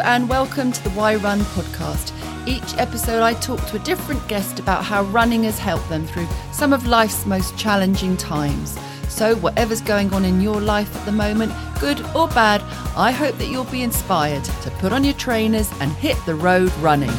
and welcome to the Why Run podcast. Each episode I talk to a different guest about how running has helped them through some of life's most challenging times. So whatever's going on in your life at the moment, good or bad, I hope that you'll be inspired to put on your trainers and hit the road running.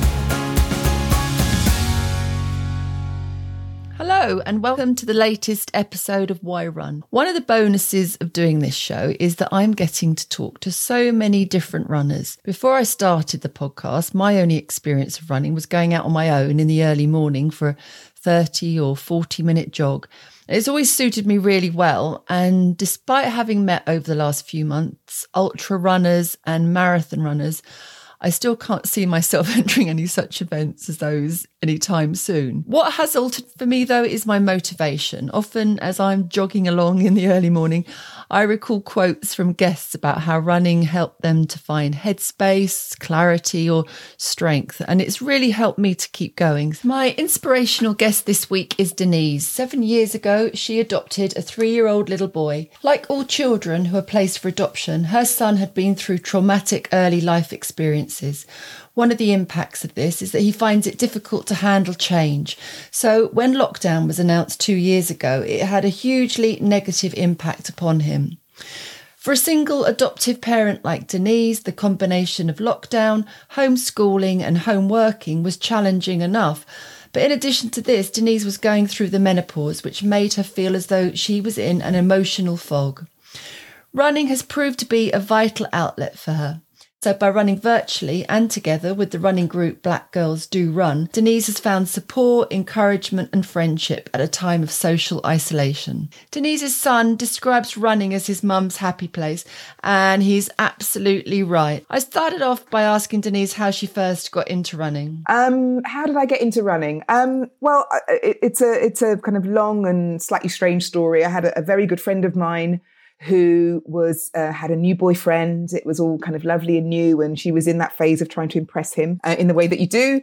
Hello and welcome to the latest episode of Why Run. One of the bonuses of doing this show is that I'm getting to talk to so many different runners. Before I started the podcast, my only experience of running was going out on my own in the early morning for a 30 or 40-minute jog. It's always suited me really well, and despite having met over the last few months ultra runners and marathon runners, I still can't see myself entering any such events as those anytime soon. What has altered for me, though, is my motivation. Often as I'm jogging along in the early morning, I recall quotes from guests about how running helped them to find headspace, clarity or strength, and it's really helped me to keep going. My inspirational guest this week is Denise. 7 years ago, she adopted a 3-year-old little boy. Like all children who are placed for adoption, her son had been through traumatic early life experiences. One of the impacts of this is that he finds it difficult to handle change. So when lockdown was announced 2 years ago, it had a hugely negative impact upon him. For a single adoptive parent like Denise, the combination of lockdown, homeschooling and home working was challenging enough. But in addition to this, Denise was going through the menopause, which made her feel as though she was in an emotional fog. Running has proved to be a vital outlet for her. So by running virtually and together with the running group Black Girls Do Run, Denise has found support, encouragement and friendship at a time of social isolation. Denise's son describes running as his mum's happy place, and he's absolutely right. I started off by asking Denise how she first got into running. How did I get into running? It's a kind of long and slightly strange story. I had a very good friend of mine who had a new boyfriend. It was all kind of lovely and new, and she was in that phase of trying to impress him in the way that you do.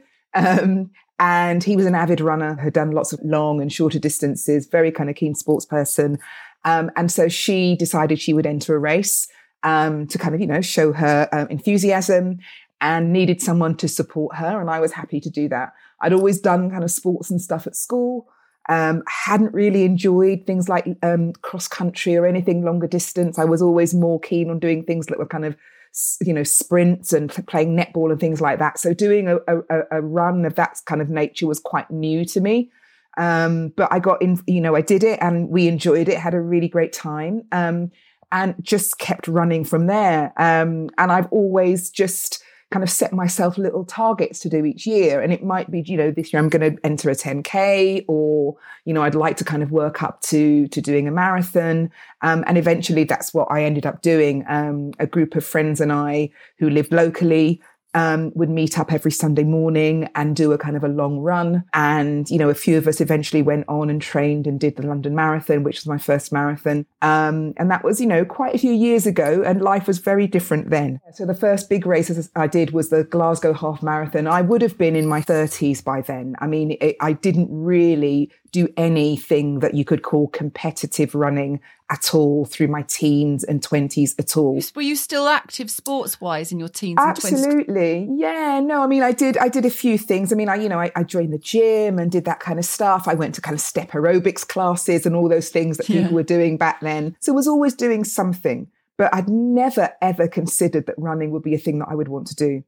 And he was an avid runner, had done lots of long and shorter distances, very kind of keen sports person. And so she decided she would enter a race to kind of, show her enthusiasm, and needed someone to support her. And I was happy to do that. I'd always done kind of sports and stuff at school. Hadn't really enjoyed things like cross country or anything longer distance. I was always more keen on doing things that were kind of, sprints and playing netball and things like that. So doing a run of that kind of nature was quite new to me. But I got in, I did it and we enjoyed it, had a really great time, and just kept running from there. And I've always just kind of set myself little targets to do each year. And it might be, this year I'm going to enter a 10K, or, I'd like to kind of work up to doing a marathon. And eventually that's what I ended up doing. A group of friends and I who lived locally would meet up every Sunday morning and do a kind of a long run. And, a few of us eventually went on and trained and did the London Marathon, which was my first marathon. And that was, quite a few years ago, and life was very different then. So the first big race I did was the Glasgow Half Marathon. I would have been in my 30s by then. I mean, I didn't really do anything that you could call competitive running at all through my teens and 20s at all. Were you still active sports-wise in your teens and 20s? Absolutely. Yeah, no, I mean, I did a few things. I mean, I joined the gym and did that kind of stuff. I went to kind of step aerobics classes and all those things that people were doing back then. So I was always doing something, but I'd never, ever considered that running would be a thing that I would want to do.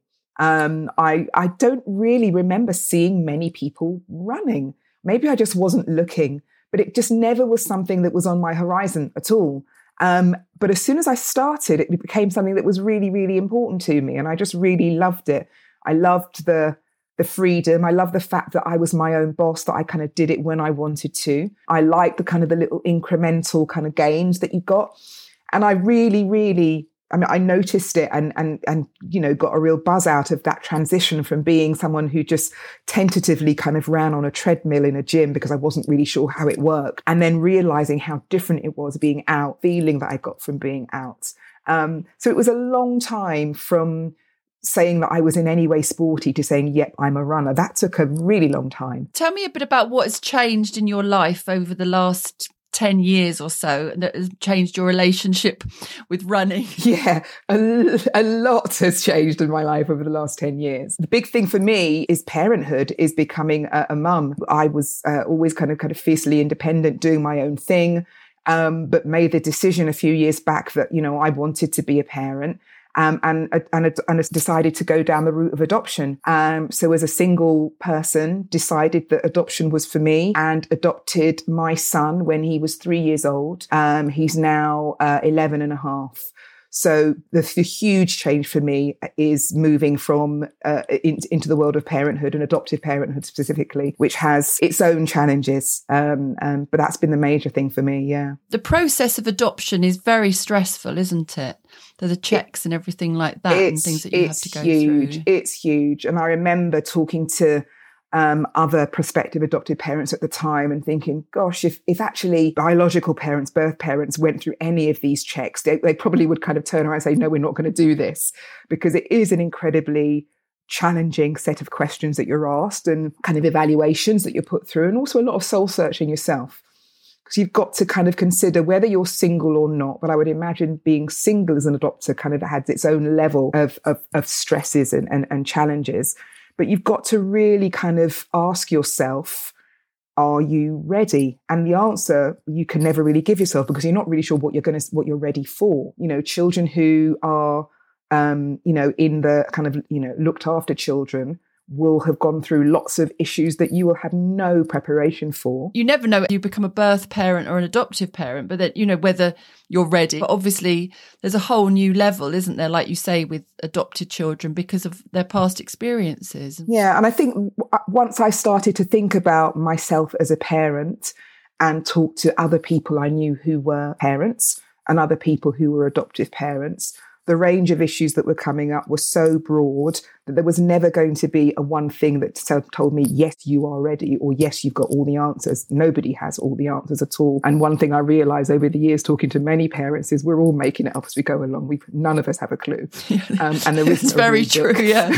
I don't really remember seeing many people running. Maybe I just wasn't looking, but it just never was something that was on my horizon at all. But as soon as I started, it became something that was really, really important to me. And I just really loved it. I loved the freedom. I loved the fact that I was my own boss, that I kind of did it when I wanted to. I liked the kind of the little incremental kind of gains that you got. And I really, really, I noticed it and got a real buzz out of that transition from being someone who just tentatively kind of ran on a treadmill in a gym because I wasn't really sure how it worked, and then realizing how different it was being out, feeling that I got from being out. So it was a long time from saying that I was in any way sporty to saying, yep, I'm a runner. That took a really long time. Tell me a bit about what has changed in your life over the last 10 years or so that has changed your relationship with running? Yeah, a lot has changed in my life over the last 10 years. The big thing for me is parenthood, is becoming a mum. I was always kind of fiercely independent, doing my own thing, but made the decision a few years back that, I wanted to be a parent. And decided to go down the route of adoption. So as a single person, decided that adoption was for me and adopted my son when he was 3 years old. He's now 11 and a half. So the huge change for me is moving from into the world of parenthood and adoptive parenthood specifically, which has its own challenges. But that's been the major thing for me, yeah. The process of adoption is very stressful, isn't it? The checks and everything like that and things that you have to go through. It's huge. And I remember talking to other prospective adopted parents at the time and thinking, gosh, if actually biological parents, birth parents went through any of these checks, they probably would kind of turn around and say, no, we're not going to do this, because it is an incredibly challenging set of questions that you're asked and kind of evaluations that you're put through, and also a lot of soul searching yourself. Because you've got to kind of consider whether you're single or not. But I would imagine being single as an adopter kind of has its own level of stresses and challenges. But you've got to really kind of ask yourself, are you ready? And the answer you can never really give yourself, because you're not really sure what you're ready for. Children who are, in the kind of, looked after children will have gone through lots of issues that you will have no preparation for. You never know if you become a birth parent or an adoptive parent, but that, whether you're ready. But obviously there's a whole new level, isn't there, like you say, with adopted children because of their past experiences. Yeah. And I think once I started to think about myself as a parent and talk to other people I knew who were parents and other people who were adoptive parents, the range of issues that were coming up was so broad that there was never going to be a one thing that told me, yes, you are ready, or yes, you've got all the answers. Nobody has all the answers at all. And one thing I realized over the years talking to many parents is we're all making it up as we go along. None of us have a clue. And there isn't it's very true, yeah.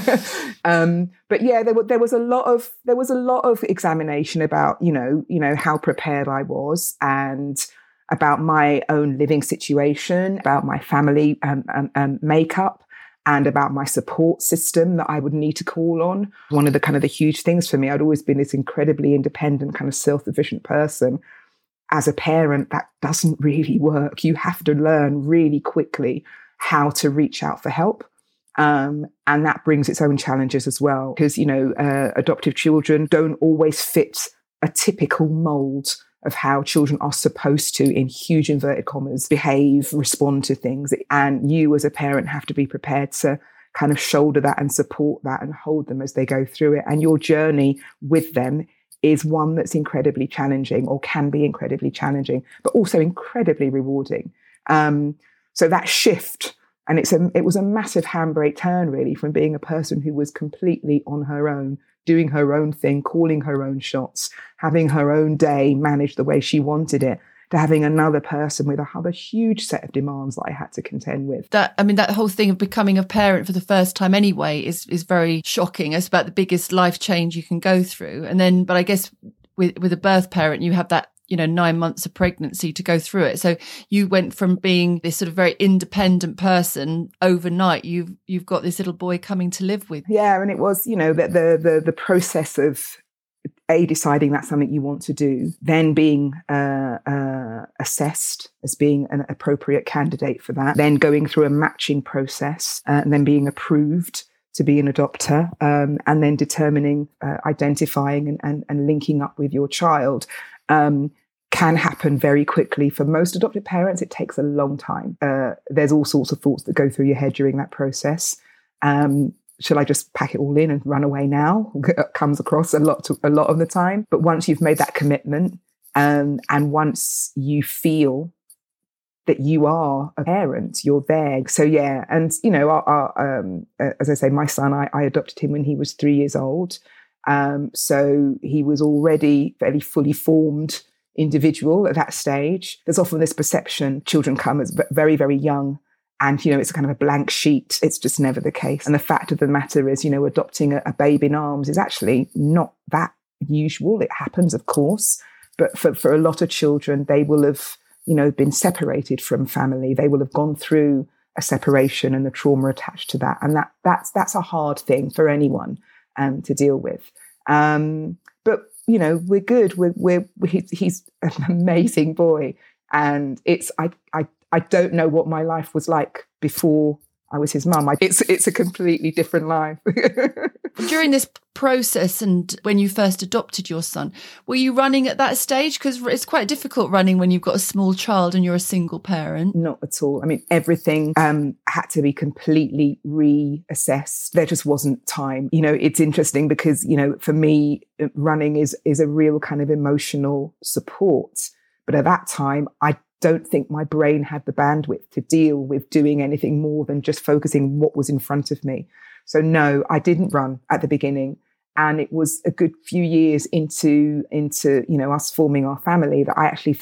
But yeah, there was a lot of examination about, how prepared I was, and about my own living situation, about my family makeup, and about my support system that I would need to call on. One of the huge things for me, I'd always been this incredibly independent, kind of self-sufficient person. As a parent, that doesn't really work. You have to learn really quickly how to reach out for help. And that brings its own challenges as well, because, adoptive children don't always fit a typical mold of how children are supposed to, in huge inverted commas, behave, respond to things. And you as a parent have to be prepared to kind of shoulder that and support that and hold them as they go through it. And your journey with them is one that's incredibly challenging, or can be incredibly challenging, but also incredibly rewarding. So that shift, and it was a massive handbrake turn, really, from being a person who was completely on her own, doing her own thing, calling her own shots, having her own day managed the way she wanted it, to having another person with a huge set of demands that I had to contend with. That whole thing of becoming a parent for the first time anyway is very shocking. It's about the biggest life change you can go through. But I guess with a birth parent, you have that, 9 months of pregnancy to go through it. So you went from being this sort of very independent person overnight. You've got this little boy coming to live with. Yeah, and it was, the process of deciding that's something you want to do, then being assessed as being an appropriate candidate for that, then going through a matching process, and then being approved to be an adopter, and then determining, identifying and linking up with your child. Can happen very quickly. For most adopted parents, it takes a long time. There's all sorts of thoughts that go through your head during that process. Should I just pack it all in and run away now? Comes across a lot of the time. But once you've made that commitment, and once you feel that you are a parent, you're there. So yeah, and as I say, my son, I adopted him when he was 3 years old. So he was already fairly fully formed individual at that stage. There's often this perception children come as very, very young, and, it's a kind of a blank sheet. It's just never the case. And the fact of the matter is, adopting a babe in arms is actually not that usual. It happens, of course, But for a lot of children, they will have, been separated from family. They will have gone through a separation and the trauma attached to that. And that's a hard thing for anyone to deal with. But, we're good. He's an amazing boy. And I don't know what my life was like before I was his mum. It's a completely different life. During this process and when you first adopted your son, were you running at that stage? Because it's quite difficult running when you've got a small child and you're a single parent. Not at all. I mean, everything had to be completely reassessed. There just wasn't time. It's interesting because, for me, running is a real kind of emotional support. But at that time, I don't think my brain had the bandwidth to deal with doing anything more than just focusing what was in front of me. So no, I didn't run at the beginning. And it was a good few years into us forming our family that I actually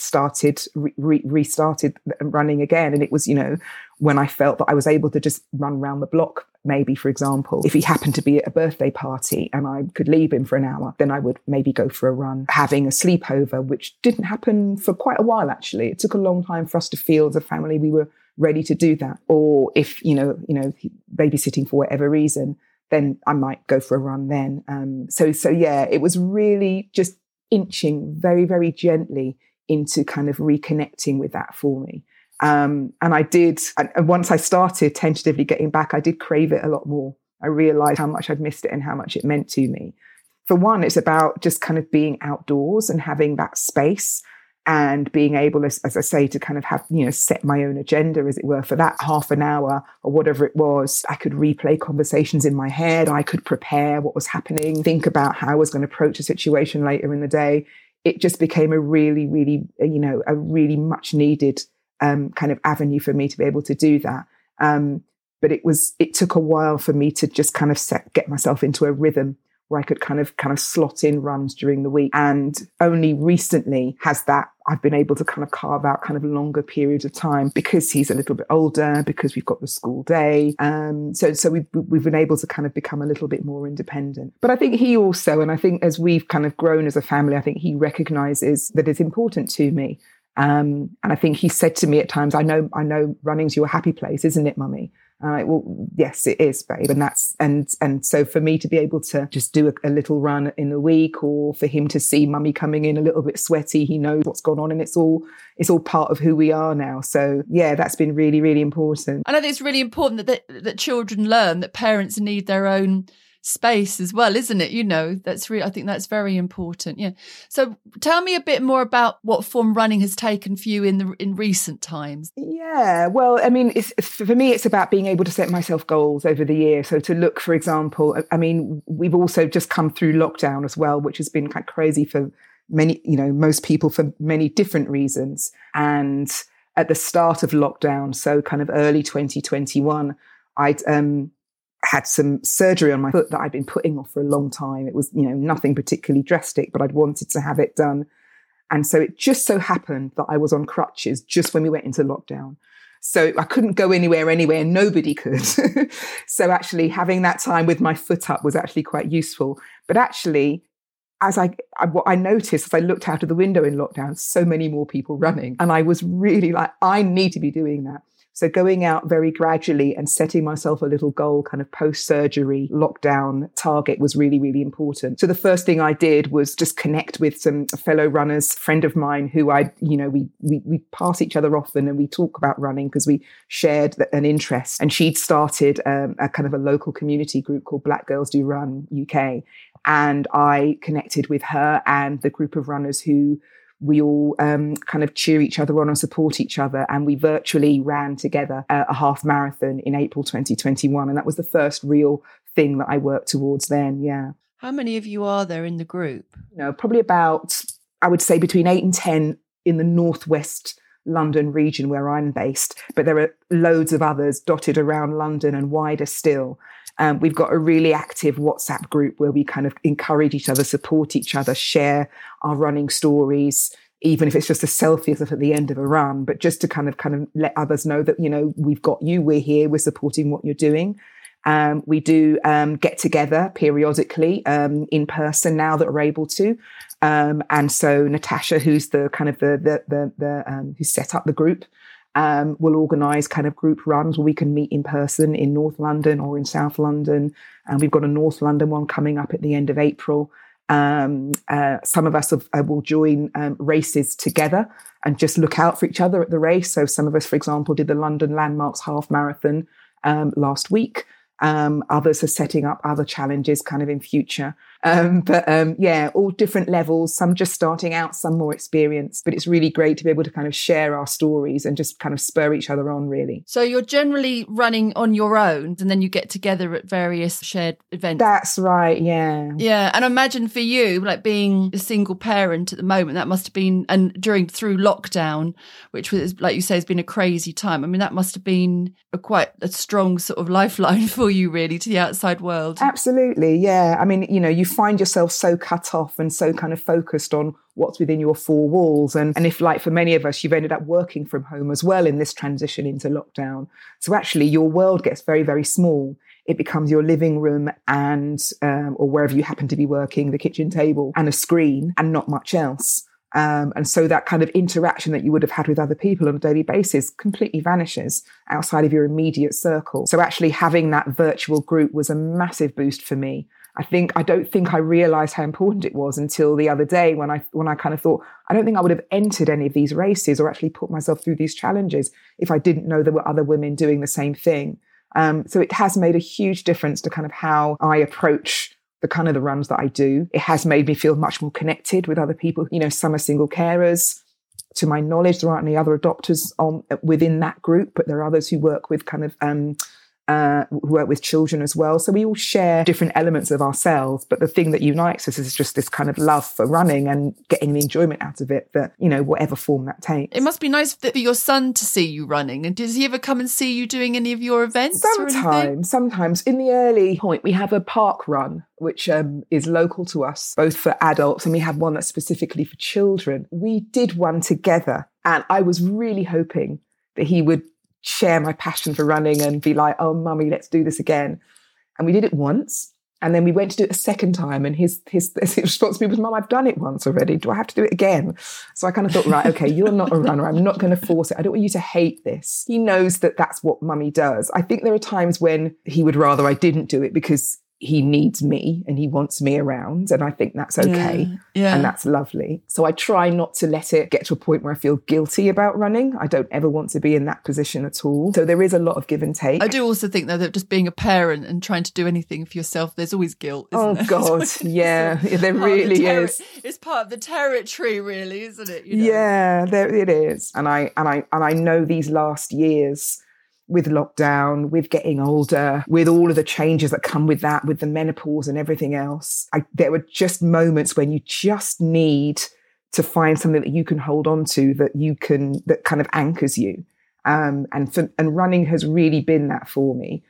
restarted running again. And it was, when I felt that I was able to just run around the block, maybe, for example, if he happened to be at a birthday party and I could leave him for an hour, then I would maybe go for a run. Having a sleepover, which didn't happen for quite a while, actually. It took a long time for us to feel as a family we were ready to do that. Or if, babysitting for whatever reason, then I might go for a run then. So yeah, it was really just inching very, very gently into kind of reconnecting with that for me. And I did, and once I started tentatively getting back, I did crave it a lot more. I realized how much I'd missed it and how much it meant to me. For one, it's about just kind of being outdoors and having that space and being able, as I say, to kind of have, set my own agenda, as it were, for that half an hour or whatever it was. I could replay conversations in my head. I could prepare what was happening, think about how I was going to approach a situation later in the day. It just became a really, really, a really much needed kind of avenue for me to be able to do that. But it took a while for me to just kind of get myself into a rhythm where I could kind of slot in runs during the week. And only recently I've been able to kind of carve out kind of longer periods of time because he's a little bit older, because we've got the school day. So we've been able to kind of become a little bit more independent. But I think he also, and I think as we've kind of grown as a family, I think he recognizes that it's important to me. And I think he said to me at times, I know running's your happy place, isn't it, Mummy? And I'm like, well, yes, it is, babe. And so for me to be able to just do a little run in a week, or for him to see Mummy coming in a little bit sweaty, he knows what's gone on, and it's all part of who we are now. So yeah, that's been really, really important. I know that it's really important that children learn that parents need their own space as well, isn't it? I think that's very important. Yeah. So tell me a bit more about what form running has taken for you in recent times. Yeah, well, I mean, for me, it's about being able to set myself goals over the year. So to look, for example, I mean, we've also just come through lockdown as well, which has been kind of crazy for many, most people for many different reasons. And at the start of lockdown, so kind of early 2021, I'd had some surgery on my foot that I'd been putting off for a long time. It was, nothing particularly drastic, but I'd wanted to have it done. And so it just so happened that I was on crutches just when we went into lockdown. So I couldn't go anywhere, nobody could. So actually having that time with my foot up was actually quite useful. But actually, what I noticed as I looked out of the window in lockdown, so many more people running. And I was really like, I need to be doing that. So going out very gradually and setting myself a little goal, kind of post-surgery lockdown target, was really, really important. So the first thing I did was just connect with some fellow runners, a friend of mine who we pass each other often, and we talk about running because we shared an interest. And she'd started a kind of a local community group called Black Girls Do Run UK. And I connected with her and the group of runners who we all kind of cheer each other on and support each other. And we virtually ran together a half marathon in April 2021. And that was the first real thing that I worked towards then. Yeah. How many of you are there in the group? Probably about, I would say, between 8 and 10 in the northwest London region where I'm based. But there are loads of others dotted around London and wider still. We've got a really active WhatsApp group where we kind of encourage each other, support each other, share our running stories, even if it's just a selfie at the end of a run, but just to kind of let others know that, we've got you, we're here, we're supporting what you're doing. We do get together periodically in person now that we're able to. And so Natasha, who's the kind of who set up the group, will organise kind of group runs where we can meet in person in North London or in South London. And we've got a North London one coming up at the end of April. Some of us will join races together and just look out for each other at the race. So some of us, for example, did the London Landmarks Half Marathon last week. Others are setting up other challenges kind of in future. All different levels, some just starting out, some more experienced. But it's really great to be able to kind of share our stories and just kind of spur each other on, really. So you're generally running on your own and then you get together at various shared events. That's right, yeah. Yeah, and I imagine for you, like being a single parent at the moment, that must have been, and through lockdown, which was, like you say, has been a crazy time. I mean, that must have been quite a strong sort of lifeline for you, really, to the outside world. Absolutely, yeah. I mean, you find yourself so cut off and so kind of focused on what's within your four walls. And if, like for many of us, you've ended up working from home as well in this transition into lockdown. So actually your world gets very, very small. It becomes your living room and, or wherever you happen to be working, the kitchen table and a screen and not much else. And so that kind of interaction that you would have had with other people on a daily basis completely vanishes outside of your immediate circle. So actually having that virtual group was a massive boost for me. I don't think I realised how important it was until the other day when I kind of thought, I don't think I would have entered any of these races or actually put myself through these challenges if I didn't know there were other women doing the same thing. So it has made a huge difference to kind of how I approach the runs that I do. It has made me feel much more connected with other people. Some are single carers. To my knowledge, there aren't any other adopters within that group, but there are others who work with who work with children as well. So we all share different elements of ourselves, but the thing that unites us is just this kind of love for running and getting the enjoyment out of it, that, whatever form that takes. It must be nice for your son to see you running. And does he ever come and see you doing any of your events? Sometimes. In the early point, we have a park run, which is local to us, both for adults, and we have one that's specifically for children. We did one together, and I was really hoping that he would share my passion for running and be like, oh, mummy, let's do this again. And we did it once. And then we went to do it a second time. And his response to me was, Mum, I've done it once already. Do I have to do it again? So I kind of thought, right, okay, you're not a runner. I'm not going to force it. I don't want you to hate this. He knows that that's what mummy does. I think there are times when he would rather I didn't do it because he needs me and he wants me around. And I think that's okay. Yeah. And that's lovely. So I try not to let it get to a point where I feel guilty about running. I don't ever want to be in that position at all. So there is a lot of give and take. I do also think, though, that just being a parent and trying to do anything for yourself, there's always guilt, isn't there? God, yeah. There really is. It's part of the territory, really, isn't it? Yeah, it is. And I know these last years, with lockdown, with getting older, with all of the changes that come with that, with the menopause and everything else, there were just moments when you just need to find something that you can hold on to, that kind of anchors you. And running has really been that for me.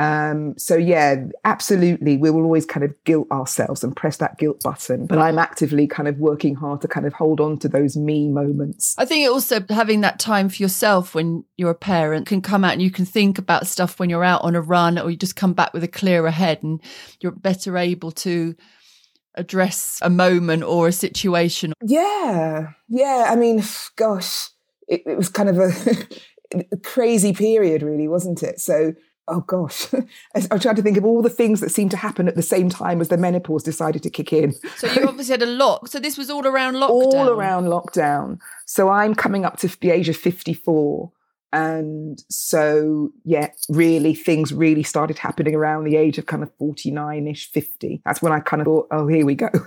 So yeah, absolutely. We will always kind of guilt ourselves and press that guilt button. But I'm actively kind of working hard to kind of hold on to those me moments. I think also having that time for yourself when you're a parent can come out and you can think about stuff when you're out on a run, or you just come back with a clearer head and you're better able to address a moment or a situation. Yeah. I mean, gosh, it was kind of a crazy period, really, wasn't it? So, oh gosh, I tried to think of all the things that seemed to happen at the same time as the menopause decided to kick in. So you obviously had a lot. So this was all around lockdown? All around lockdown. So I'm coming up to the age of 54. And so, yeah, really, things really started happening around the age of kind of 49-ish, 50. That's when I kind of thought, oh, here we go.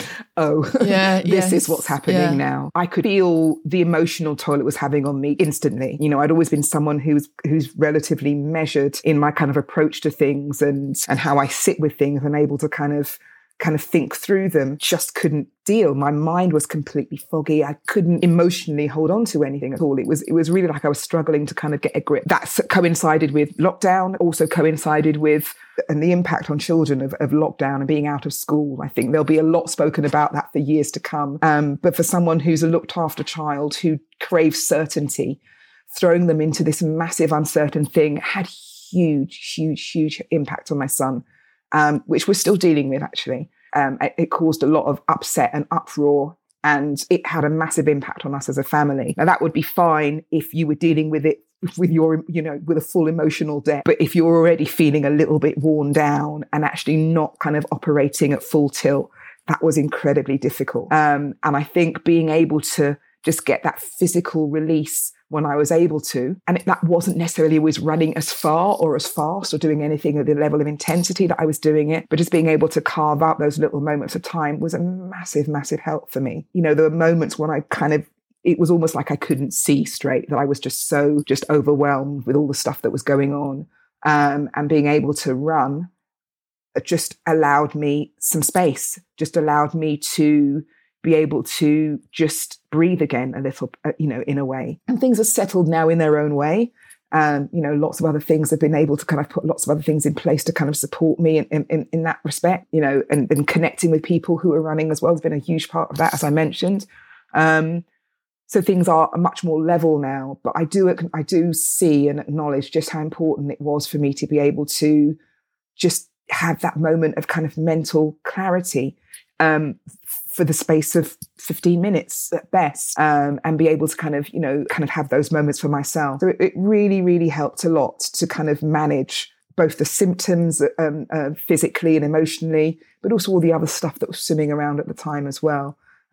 This is what's happening now. I could feel the emotional toll it was having on me instantly. I'd always been someone who's relatively measured in my kind of approach to things and how I sit with things and able to kind of think through them. Just couldn't deal. My mind was completely foggy. I couldn't emotionally hold on to anything at all. It was really like I was struggling to kind of get a grip. That's coincided with lockdown, also coincided with and the impact on children of lockdown and being out of school. I think there'll be a lot spoken about that for years to come. But for someone who's a looked after child who craves certainty, throwing them into this massive uncertain thing had huge impact on my son, which we're still dealing with, actually. It caused a lot of upset and uproar, and it had a massive impact on us as a family. Now, that would be fine if you were dealing with it with your, with a full emotional depth. But if you're already feeling a little bit worn down and actually not kind of operating at full tilt, that was incredibly difficult. And I think being able to just get that physical release when I was able to, and that wasn't necessarily always running as far or as fast or doing anything at the level of intensity that I was doing it, but just being able to carve out those little moments of time was a massive help for me. There were moments when it was almost like I couldn't see straight, that I was just overwhelmed with all the stuff that was going on. And being able to run just allowed me some space, just allowed me to be able to just breathe again a little, in a way. And things are settled now in their own way. Lots of other things have been able to kind of put lots of other things in place to kind of support me in that respect, and connecting with people who are running as well has been a huge part of that, as I mentioned. So things are much more level now, but I do see and acknowledge just how important it was for me to be able to just have that moment of kind of mental clarity, for the space of 15 minutes at best, and be able to kind of have those moments for myself. So it really helped a lot to kind of manage both the symptoms physically and emotionally, but also all the other stuff that was swimming around at the time as well.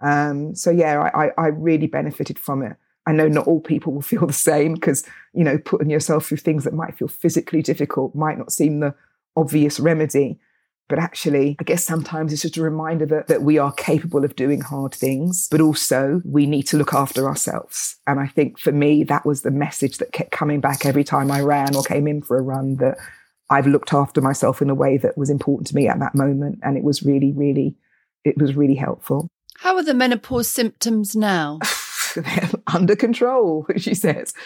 I really benefited from it. I know not all people will feel the same, because, putting yourself through things that might feel physically difficult might not seem the obvious remedy. But actually, I guess sometimes it's just a reminder that we are capable of doing hard things, but also we need to look after ourselves. And I think for me, that was the message that kept coming back every time I ran or came in for a run, that I've looked after myself in a way that was important to me at that moment. And it was really helpful. How are the menopause symptoms now? They're under control, she says.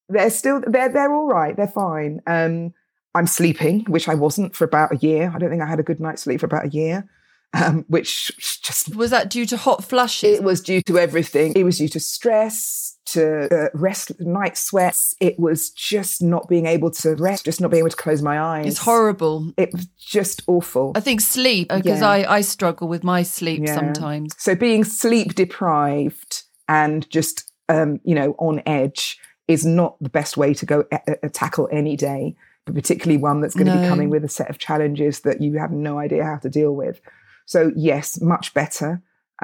They're all right. They're fine. I'm sleeping, which I wasn't for about a year. I don't think I had a good night's sleep for about a year, which just... Was that due to hot flushes? It was due to everything. It was due to stress, to night sweats. It was just not being able to rest, just not being able to close my eyes. It's horrible. It was just awful. I think sleep, because I struggle with my sleep sometimes. So being sleep deprived and just, on edge is not the best way to go tackle any day, but particularly one that's going to be coming with a set of challenges that you have no idea how to deal with. So yes, much better.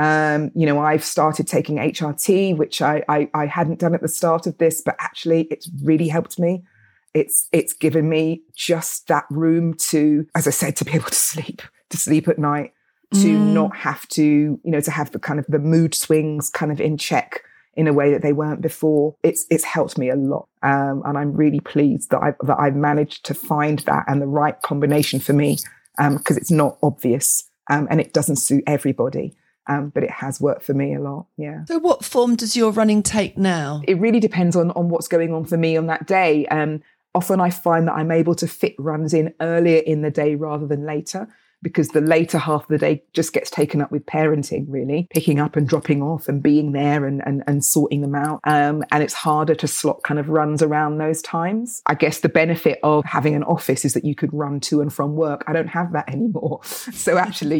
I've started taking HRT, which I hadn't done at the start of this, but actually it's really helped me. It's given me just that room to, as I said, to be able to sleep at night, to not have to, to have the kind of the mood swings kind of in check in a way that they weren't before. It's helped me a lot. And I'm really pleased that I've managed to find that and the right combination for me, because it's not obvious, and it doesn't suit everybody. But it has worked for me a lot. Yeah. So what form does your running take now? It really depends on what's going on for me on that day. Often I find that I'm able to fit runs in earlier in the day rather than later, because the later half of the day just gets taken up with parenting, really, picking up and dropping off and being there and sorting them out. And it's harder to slot kind of runs around those times. I guess the benefit of having an office is that you could run to and from work. I don't have that anymore. So actually,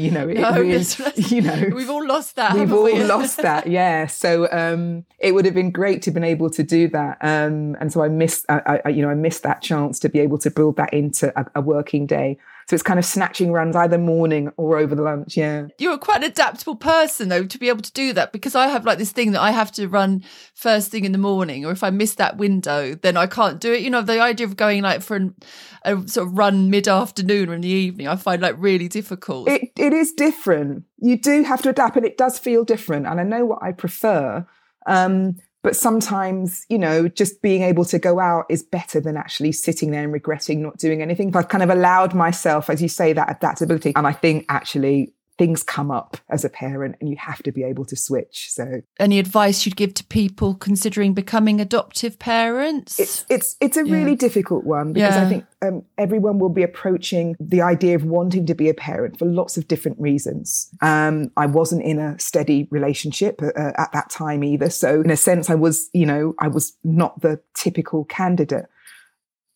we've all lost that. We've all lost that. Yeah. So it would have been great to have been able to do that. And so I missed that chance to be able to build that into a working day. So it's kind of snatching runs either morning or over the lunch, yeah. You're quite an adaptable person, though, to be able to do that, because I have like this thing that I have to run first thing in the morning, or if I miss that window, then I can't do it. The idea of going like for a sort of run mid-afternoon or in the evening, I find like really difficult. It is different. You do have to adapt, and it does feel different. And I know what I prefer. But sometimes, just being able to go out is better than actually sitting there and regretting not doing anything. I've kind of allowed myself, as you say, that adaptability. And I think actually things come up as a parent and you have to be able to switch. So any advice you'd give to people considering becoming adoptive parents? It's a really difficult one, because I think everyone will be approaching the idea of wanting to be a parent for lots of different reasons. I wasn't in a steady relationship at that time either. So in a sense, I was not the typical candidate.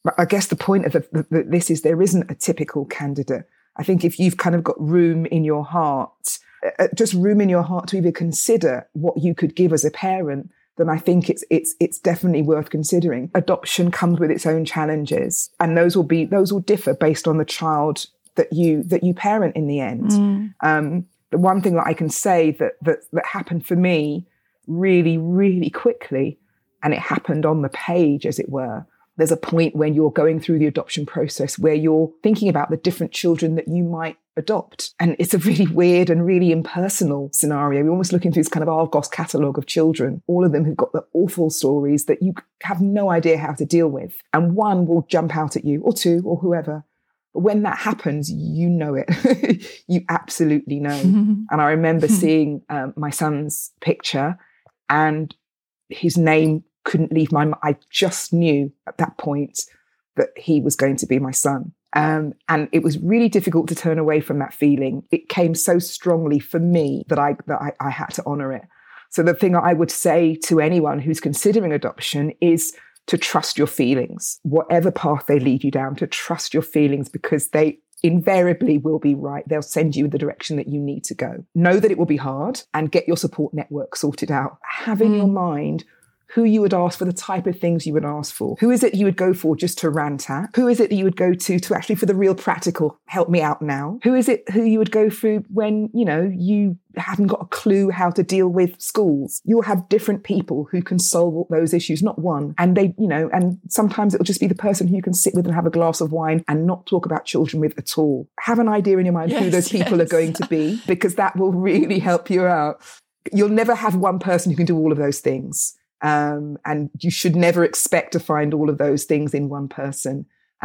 I guess the point of this is there isn't a typical candidate. I think if you've kind of got room in your heart, just room in your heart to even consider what you could give as a parent, then I think it's definitely worth considering. Adoption comes with its own challenges, and those will differ based on the child that you parent in the end. The one thing that I can say that happened for me really, really quickly, and it happened on the page, as it were. There's a point when you're going through the adoption process where you're thinking about the different children that you might adopt. And it's a really weird and really impersonal scenario. You're almost looking through this kind of Argos catalogue of children, all of them who've got the awful stories that you have no idea how to deal with. And one will jump out at you, or two, or whoever. But when that happens, you know it. You absolutely know. And I remember seeing my son's picture, and his name couldn't leave my mind. I just knew at that point that he was going to be my son. And it was really difficult to turn away from that feeling. It came so strongly for me that I had to honour it. So the thing I would say to anyone who's considering adoption is to trust your feelings, whatever path they lead you down, to trust your feelings, because they invariably will be right. They'll send you in the direction that you need to go. Know that it will be hard, and get your support network sorted out. Have in your mind who you would ask for, the type of things you would ask for. Who is it you would go for just to rant at? Who is it that you would go to actually for the real practical, help me out now? Who is it who you would go through when, you haven't got a clue how to deal with schools? You'll have different people who can solve those issues, not one. And and sometimes it'll just be the person who you can sit with and have a glass of wine and not talk about children with at all. Have an idea in your mind who those people are going to be, because that will really help you out. You'll never have one person who can do all of those things. And you should never expect to find all of those things in one person.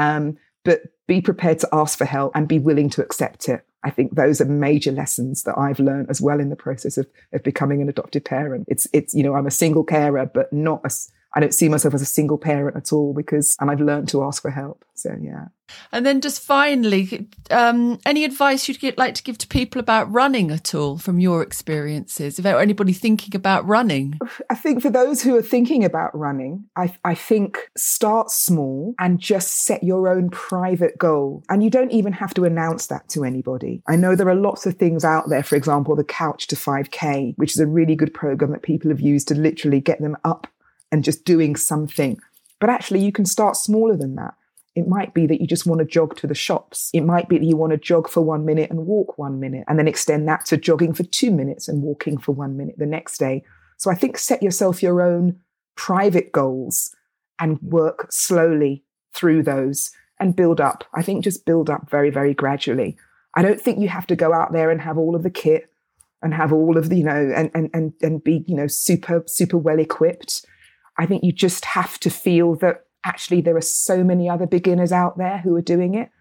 But be prepared to ask for help and be willing to accept it. I think those are major lessons that I've learned as well in the process of becoming an adoptive parent. It's I'm a single carer, but I don't see myself as a single parent at all, and I've learned to ask for help. So, yeah. And then just finally, any advice you'd like to give to people about running at all from your experiences? If anybody thinking about running? I think for those who are thinking about running, I think start small and just set your own private goal. And you don't even have to announce that to anybody. I know there are lots of things out there, for example, the Couch to 5K, which is a really good program that people have used to literally get them up and just doing something. But actually, you can start smaller than that. It might be that you just want to jog to the shops. It might be that you want to jog for 1 minute and walk 1 minute, and then extend that to jogging for 2 minutes and walking for 1 minute the next day. So I think set yourself your own private goals and work slowly through those and build up. I think just build up very, very gradually. I don't think you have to go out there and have all of the kit and have all of the, and be, super, super well equipped. I think you just have to feel that actually there are so many other beginners out there who are doing it,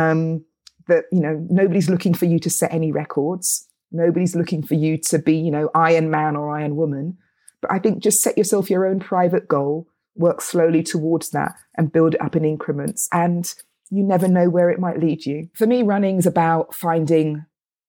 that, nobody's looking for you to set any records. Nobody's looking for you to be, Iron Man or Iron Woman. But I think just set yourself your own private goal, work slowly towards that and build it up in increments. And you never know where it might lead you. For me, running is about finding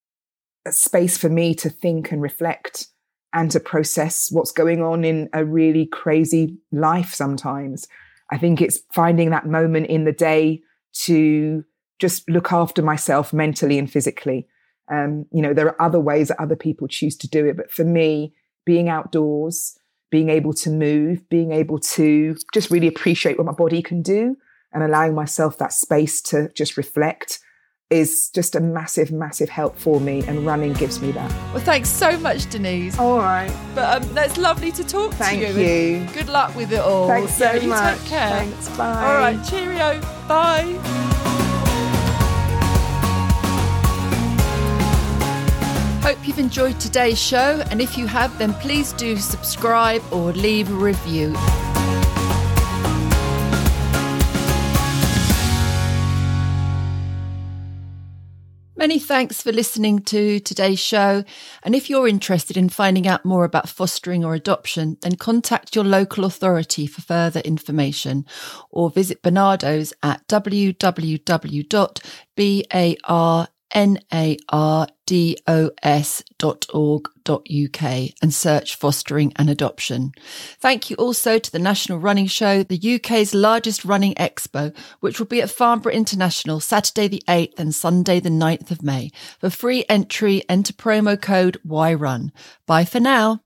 a space for me to think and reflect and to process what's going on in a really crazy life sometimes. I think it's finding that moment in the day to just look after myself mentally and physically. There are other ways that other people choose to do it. But for me, being outdoors, being able to move, being able to just really appreciate what my body can do and allowing myself that space to just reflect is just a massive, massive help for me, and running gives me that. Well, thanks so much, Denise. All right. But that's lovely to talk Thank to you. Thank you. Good luck with it all. Thanks so much. Take care. Thanks. Bye. All right. Cheerio. Bye. Hope you've enjoyed today's show, and if you have, then please do subscribe or leave a review. Many thanks for listening to today's show. And if you're interested in finding out more about fostering or adoption, then contact your local authority for further information, or visit Barnardo's at www.barnardos.org.uk. yrun.uk and search Fostering and Adoption. Thank you also to the National Running Show, the UK's largest running expo, which will be at Farnborough International Saturday the 8th and Sunday the 9th of May. For free entry, enter promo code YRUN. Bye for now.